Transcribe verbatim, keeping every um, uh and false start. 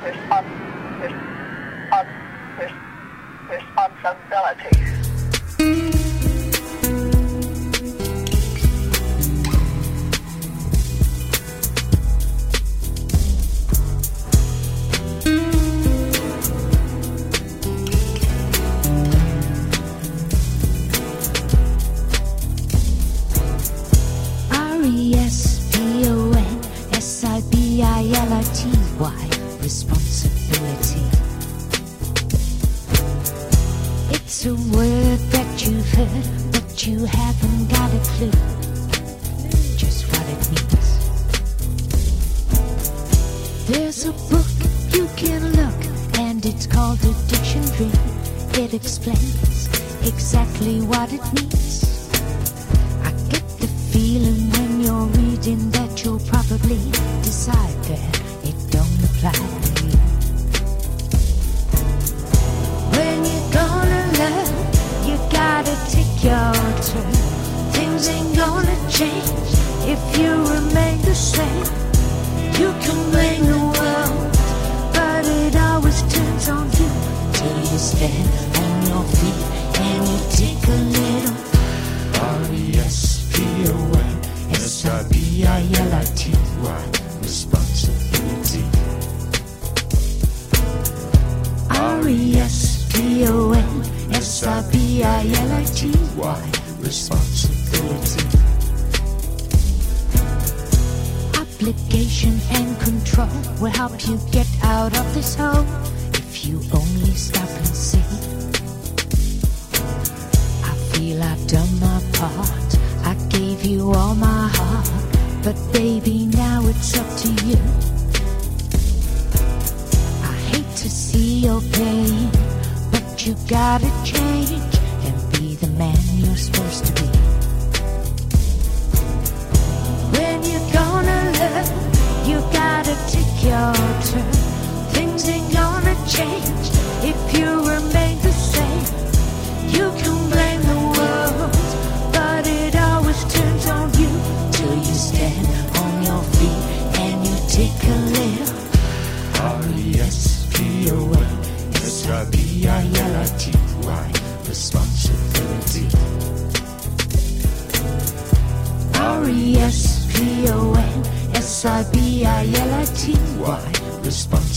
respons- respons- res- responsibility. R E S P O N S I B I L I T Y, responsibility. It's a word that you've heard, but you haven't got a clue just what it means. There's a book you can look, and it's called a dictionary. It explains exactly what it means. I get the feeling when you're reading that you'll probably decide that it don't apply to you. When you're gonna learn, you gotta take your turn. Things ain't gonna change if you remain the same. You can blame the world, but it always turns on you till you stand on your feet and you take a little R E S P O N S I B I L I T Y, responsibility. R E S P O N S I B I L I T Y, Responsibility. Obligation and control will help you get out of this hole if you only stop and see. I feel I've done my part, I gave you all my heart, but baby now it's up to you. I hate to see your pain, but you gotta change and be the man you're supposed to be. When you're gonna learn, you gotta take your turn. Things ain't gonna change if you remain the same. You can blame the world, but it always turns on you till you stand on your feet and you take a little R E S P O N S I B I L I T Y, responsibility. R E S P O N S I B I L I T Y, Responsibility.